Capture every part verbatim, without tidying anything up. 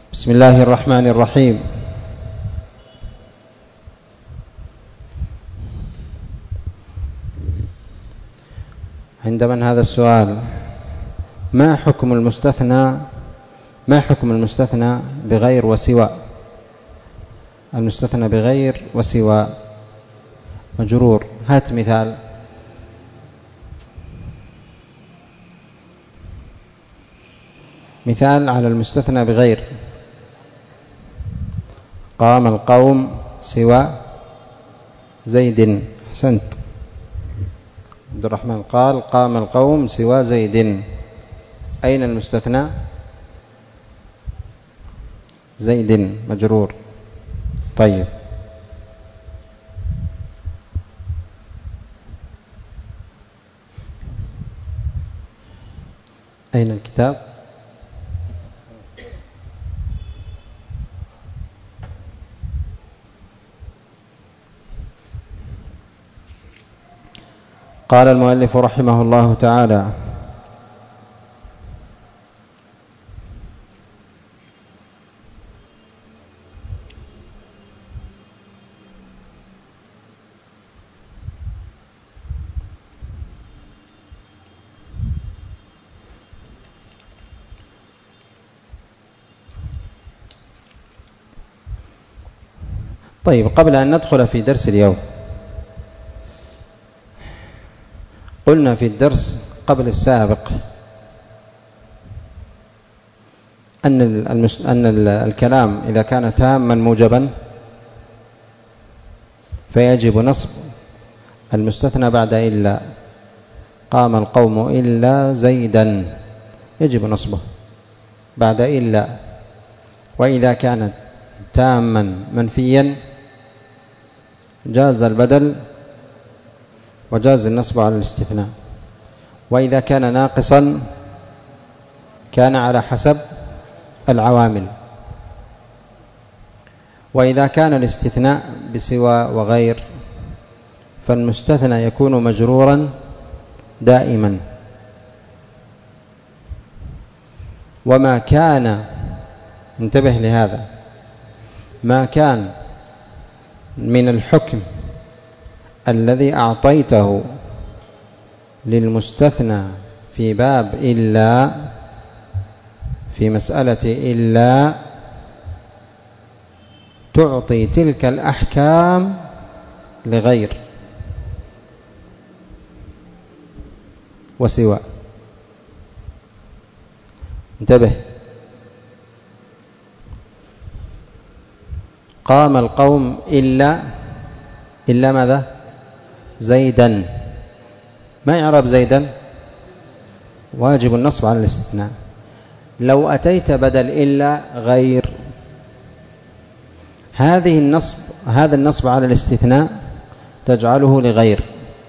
بسم الله الرحمن الرحيم. عند من هذا السؤال؟ ما حكم المستثنى ما حكم المستثنى بغير وسوى؟ المستثنى بغير وسوى مجرور. هات مثال. مثال على المستثنى بغير. قام القوم سوى زيد. أحسنت عبد الرحمن. قال قام القوم سوى زيد. أين المستثنى؟ زيد مجرور. طيب، أين الكتاب؟ قال المؤلف رحمه الله تعالى: طيب، قبل أن ندخل في درس اليوم، قلنا في الدرس قبل السابق أن المس... أن الكلام إذا كان تاما موجبا فيجب نصب المستثنى بعد إلا. قام القوم إلا زيدا، يجب نصبه بعد إلا. وإذا كان تاما منفيا جاز البدل وجاز النصب على الاستثناء. وإذا كان ناقصا كان على حسب العوامل. وإذا كان الاستثناء بسوى وغير فالمستثنى يكون مجرورا دائما. وما كان، انتبه لهذا، ما كان من الحكم الذي أعطيته للمستثنى في باب إلا، في مسألة إلا، تعطي تلك الأحكام لغير وسوى. انتبه. قام القوم إلا إلا ماذا؟ زيدا. ما يعرب زيدا؟ واجب النصب على الاستثناء. لو أتيت بدل إلا غير، هذه النصب هذا النصب على الاستثناء تجعله لغير،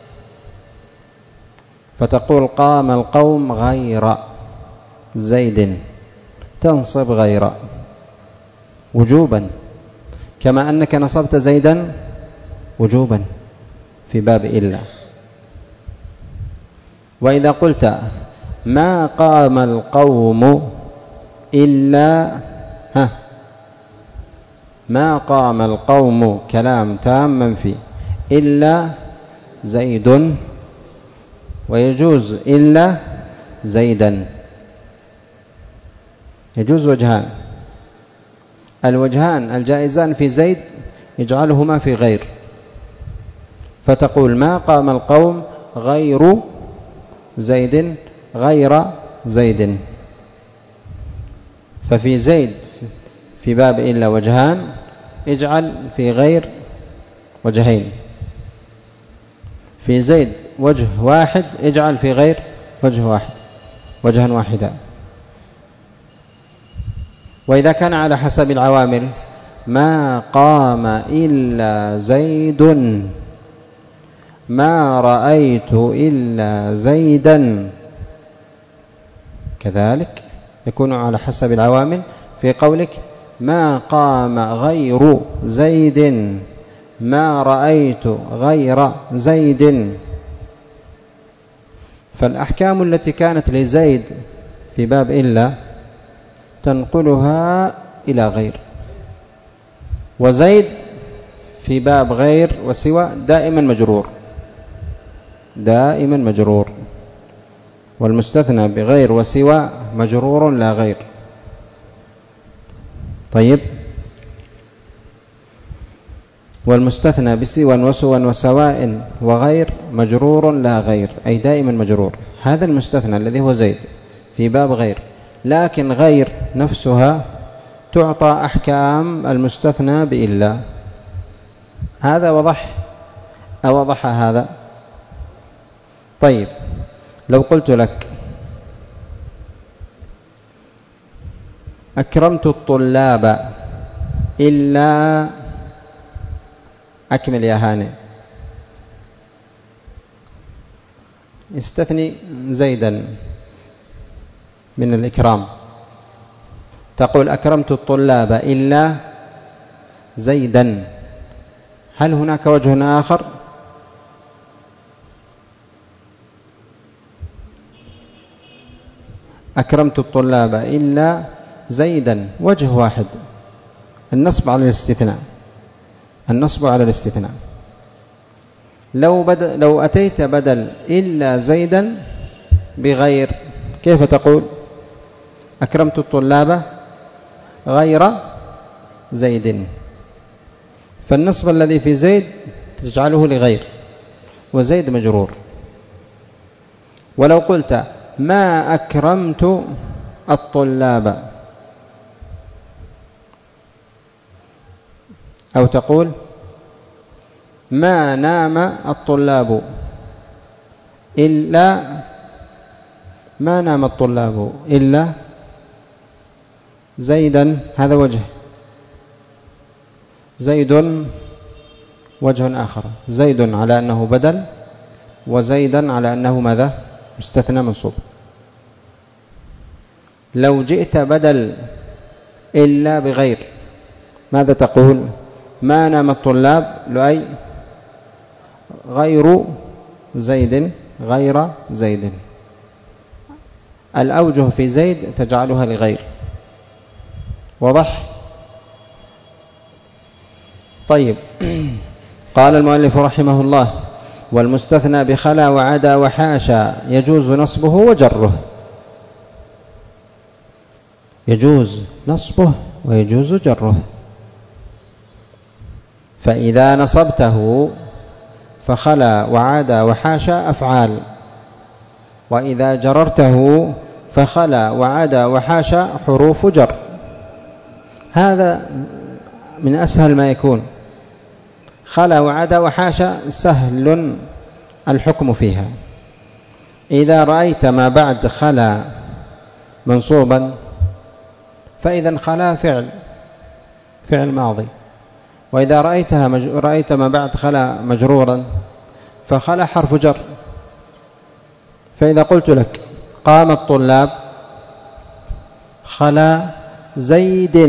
فتقول قام القوم غير زيد، تنصب غير وجوبا، كما أنك نصبت زيدا وجوبا في باب إلا. وإذا قلت ما قام القوم إلا ها ما قام القوم كلام تام منفي إلا زيد، ويجوز إلا زيدا. يجوز وجهان. الوجهان الجائزان في زيد يجعلهما في غير، فتقول ما قام القوم غير زيد غير زيد. ففي زيد في باب إلا وجهان، اجعل في غير وجهين. في زيد وجه واحد، اجعل في غير وجه واحد، وجها واحدا. وإذا كان على حسب العوامل ما قام إلا زيد، ما رأيت إلا زيدا، كذلك يكون على حسب العوامل. في قولك ما قام غير زيد، ما رأيت غير زيد، فالأحكام التي كانت لزيد في باب إلا تنقلها إلى غير. وزيد في باب غير وسوى دائما مجرور، دائما مجرور، والمستثنى بغير وسوى مجرور لا غير. طيب، والمستثنى بسوى وسوى وسواء وغير مجرور لا غير، أي دائما مجرور. هذا المستثنى الذي هو زيد في باب غير، لكن غير نفسها تعطى أحكام المستثنى بإلا. هذا وضح أو وضح هذا؟ طيب، لو قلت لك أكرمت الطلاب إلا، أكمل يا هانئ، استثني زيدا من الإكرام، تقول أكرمت الطلاب إلا زيدا. هل هناك وجه آخر؟ أكرمت الطلاب إلا زيدا، وجه واحد، النصب على الاستثناء، النصب على الاستثناء. لو, بدل لو أتيت بدل إلا زيدا بغير، كيف تقول؟ أكرمت الطلاب غير زيد، فالنصب الذي في زيد تجعله لغير، وزيد مجرور. ولو قلت ما أكرمت الطلاب، أو تقول ما نام الطلاب إلا، ما نام الطلاب إلا زيدا، هذا وجه. زيد وجه آخر، زيد على أنه بدل، وزيدا على أنه ماذا؟ مستثنى منصوب. لو جئت بدل إلا بغير، ماذا تقول؟ ما نام الطلاب لأي غير زيد، غير زيد. الأوجه في زيد تجعلها لغير. وضح؟ طيب، قال المؤلف رحمه الله: والمستثنى بخلا وعدا وحاشا يجوز نصبه وجره. يجوز نصبه ويجوز جره. فإذا نصبته فخلا وعدا وحاشا أفعال، وإذا جررته فخلا وعدا وحاشا حروف جر. هذا من أسهل ما يكون. خلا وعدا وحاشا سهل الحكم فيها. إذا رأيت ما بعد خلا منصوبا فإذا خلا فعل فعل ماضي، وإذا رأيتها مج... رأيت ما بعد خلا مجرورا فخلا حرف جر. فإذا قلت لك قام الطلاب خلا زيد،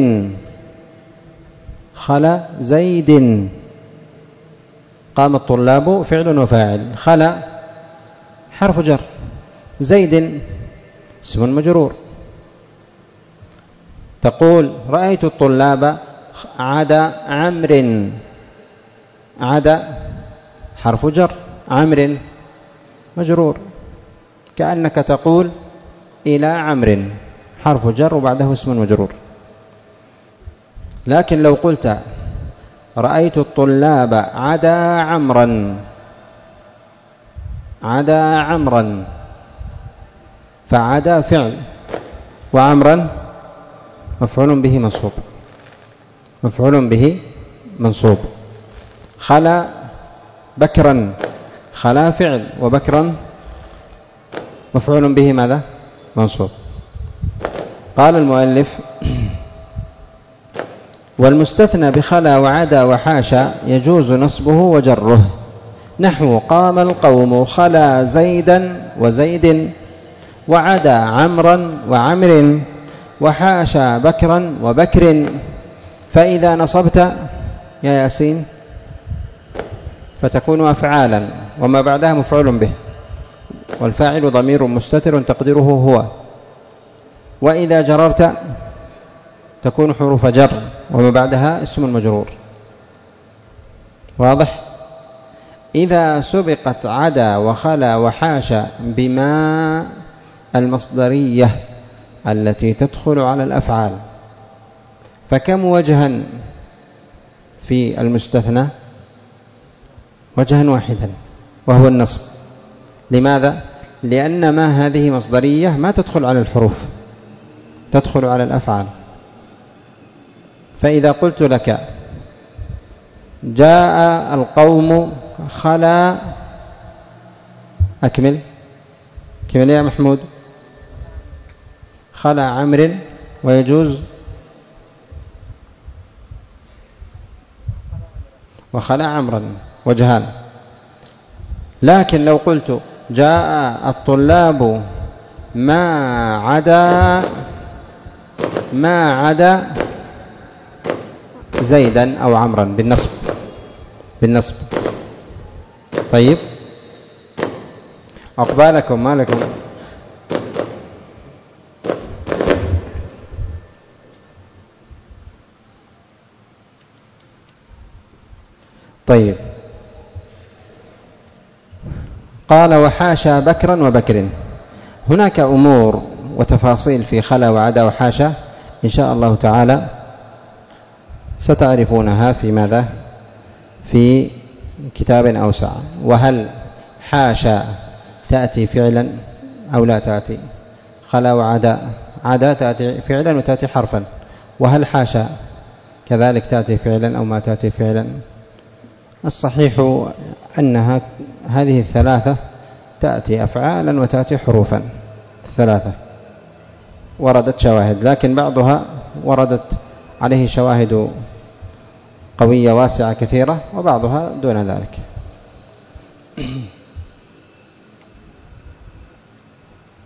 خلا زيد، قام الطلاب فعل وفاعل، خلا حرف جر، زيد اسم مجرور. تقول رأيت الطلاب عدا عمر، عدا حرف جر، عمر مجرور، كأنك تقول إلى عمر حرف جر وبعده اسم مجرور. لكن لو قلت رأيت الطلاب عدا عمرا، عدا عمرا، فعدا فعل وعمرا مفعول به منصوب، مفعول به منصوب. خلا بكرا، خلا فعل وبكرا مفعول به ماذا؟ منصوب. قال المؤلف: والمستثنى بخلا وعدا وحاشا يجوز نصبه وجره، نحو قام القوم خلا زيدا وزيد، وعدا عمرا وعمر، وحاشا بكرا وبكر. فإذا نصبت يا ياسين فتكون أفعالا وما بعدها مفعول به، والفاعل ضمير مستتر تقديره هو. وإذا جررت تكون حروف جر وما بعدها اسم مجرور. واضح؟ إذا سبقت عدا وخلا وحاشا بما المصدرية التي تدخل على الأفعال، فكم وجها في المستثنى؟ وجها واحدا وهو النصب. لماذا؟ لأن ما هذه مصدرية ما تدخل على الحروف، تدخل على الأفعال. فإذا قلت لك جاء القوم خلا، أكمل كمل يا محمود. خلا عمرو، ويجوز وخلا عمرا، وجهان. لكن لو قلت جاء الطلاب ما عدا ما عدا زيدا أو عمرا بالنصب بالنصب. طيب أقبالكم ما لكم؟ طيب قال وحاشا بكرا وبكر. هناك أمور وتفاصيل في خلا وعدا وحاشا إن شاء الله تعالى ستعرفونها في ماذا؟ في كتاب أوسع. وهل حاشا تأتي فعلا أو لا تأتي؟ خلا وعدا، عدا تأتي فعلا وتأتي حرفا، وهل حاشا كذلك تأتي فعلا أو ما تأتي فعلا؟ الصحيح أنها هذه الثلاثة تأتي أفعالا وتأتي حروفا، ثلاثة وردت شواهد، لكن بعضها وردت عليه شواهد قوية واسعة كثيرة، وبعضها دون ذلك.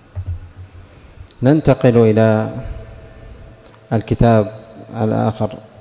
ننتقل إلى الكتاب الآخر